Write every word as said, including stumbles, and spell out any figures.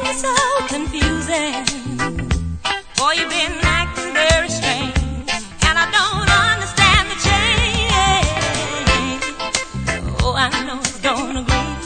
so confusing. Boy, you've been acting very strange, and I don't understand the change. Oh, I know it's gonna agree.